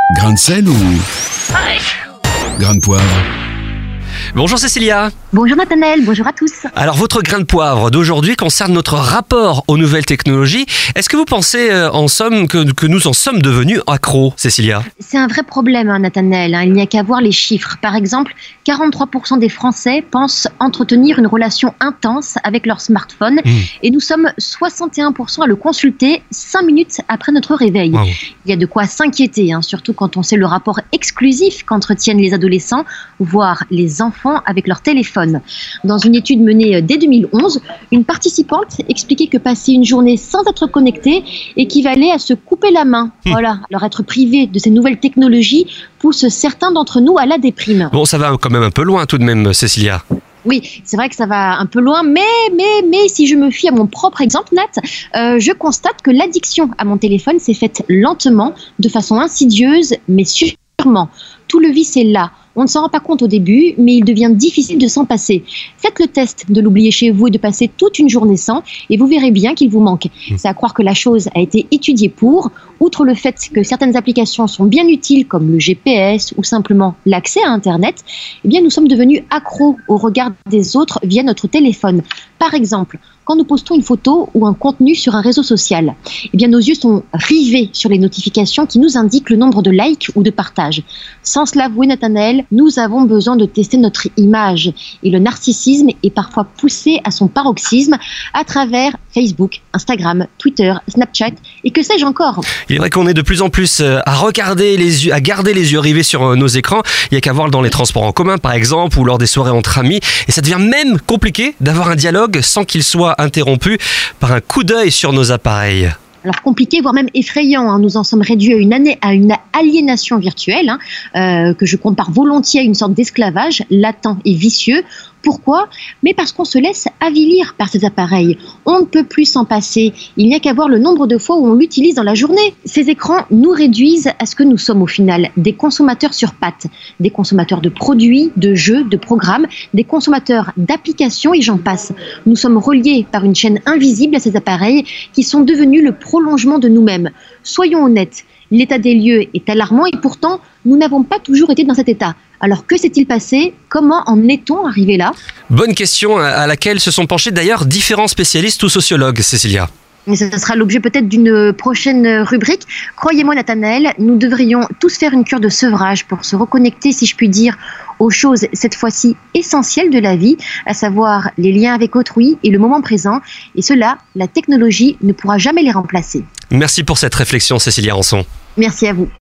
Grain de sel ou grain de poivre? Bonjour Cécilia. Bonjour Nathanaël, bonjour à tous. Alors votre grain de poivre d'aujourd'hui concerne notre rapport aux nouvelles technologies. Est-ce que vous pensez en somme que nous en sommes devenus accros, Cécilia? C'est un vrai problème Nathanaël, il n'y a qu'à voir les chiffres. Par exemple, 43% des Français pensent entretenir une relation intense avec leur smartphone et nous sommes 61% à le consulter 5 minutes après notre réveil. Wow. Il y a de quoi s'inquiéter, surtout quand on sait le rapport exclusif qu'entretiennent les adolescents, voire les enfants avec leur téléphone. Dans une étude menée dès 2011, une participante expliquait que passer une journée sans être connectée équivalait à se couper la main. Voilà. Alors être privé de ces nouvelles technologies pousse certains d'entre nous à la déprime. Bon, ça va quand même un peu loin tout de même, Cécilia. Oui, c'est vrai que ça va un peu loin, mais si je me fie à mon propre exemple, Nat, je constate que l'addiction à mon téléphone s'est faite lentement, de façon insidieuse, mais sûrement. Tout le vice est là. On ne s'en rend pas compte au début, mais il devient difficile de s'en passer. Faites le test de l'oublier chez vous et de passer toute une journée sans, et vous verrez bien qu'il vous manque. C'est à croire que la chose a été étudiée pour, outre le fait que certaines applications sont bien utiles, comme le GPS ou simplement l'accès à Internet, eh bien nous sommes devenus accros au regard des autres via notre téléphone. Par exemple, quand nous postons une photo ou un contenu sur un réseau social, eh bien nos yeux sont rivés sur les notifications qui nous indiquent le nombre de likes ou de partages. Sans se l'avouer, Nathanaël, nous avons besoin de tester notre image. Et le narcissisme est parfois poussé à son paroxysme à travers Facebook, Instagram, Twitter, Snapchat et que sais-je encore. Il est vrai qu'on est de plus en plus à garder les yeux rivés sur nos écrans. Il n'y a qu'à voir dans les transports en commun, par exemple, ou lors des soirées entre amis. Et ça devient même compliqué d'avoir un dialogue sans qu'il soit interrompu par un coup d'œil sur nos appareils. Alors compliqué, voire même effrayant. Nous en sommes réduits à une aliénation virtuelle que je compare volontiers à une sorte d'esclavage latent et vicieux. Pourquoi ? Mais parce qu'on se laisse avilir par ces appareils. On ne peut plus s'en passer. Il n'y a qu'à voir le nombre de fois où on l'utilise dans la journée. Ces écrans nous réduisent à ce que nous sommes au final, des consommateurs sur pattes, des consommateurs de produits, de jeux, de programmes, des consommateurs d'applications et j'en passe. Nous sommes reliés par une chaîne invisible à ces appareils qui sont devenus le prolongement de nous-mêmes. Soyons honnêtes, l'état des lieux est alarmant et pourtant, nous n'avons pas toujours été dans cet état. Alors que s'est-il passé ? Comment en est-on arrivé là ? Bonne question à laquelle se sont penchés d'ailleurs différents spécialistes ou sociologues, Cécilia. Mais ce sera l'objet peut-être d'une prochaine rubrique. Croyez-moi Nathanaël, nous devrions tous faire une cure de sevrage pour se reconnecter, si je puis dire, aux choses cette fois-ci essentielles de la vie, à savoir les liens avec autrui et le moment présent. Et cela, la technologie ne pourra jamais les remplacer. Merci pour cette réflexion, Cécilia Rançon. Merci à vous.